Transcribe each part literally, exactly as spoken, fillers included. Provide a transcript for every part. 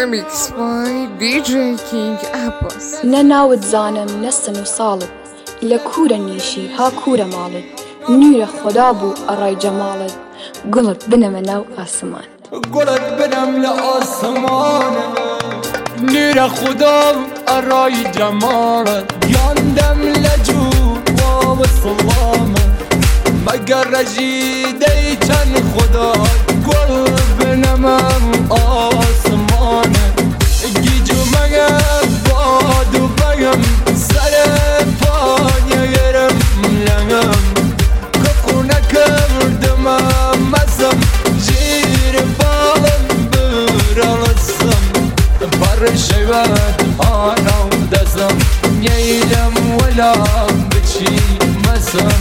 Remix by دی جی King Abbas. نناوت زانم نسن و صالت لكورة نيشي ها كورة مالت نور خدا بو أراي جمالت قلت بنم ناو آسمان قلت بنم لآسمان نور خدا أراي جمالت ياندم لجو وصلامت مگر رجیده چند خدا گل بنمم آسمانه گیجو مگم بادو بگم سر پای گرم لنگم کفو نکردم مزم جیر بالم برالسم بر شیوت آنو دزم نیلم ولا بچی مزم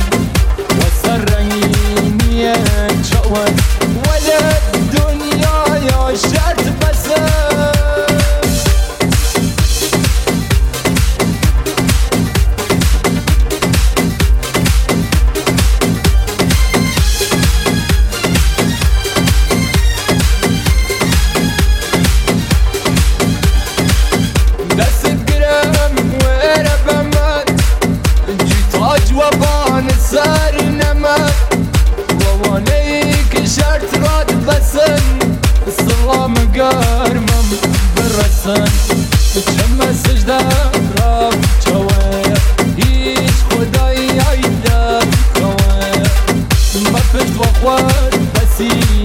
وسرني جواد ولا الدنيا يا شات بس دست الجرام وربمت جيت وبان السار شرط راد بسن السلام قارمم بالرسن جمع سجدة راب جواب هيج خداي عيدا كواب ما فيش بخوات بسي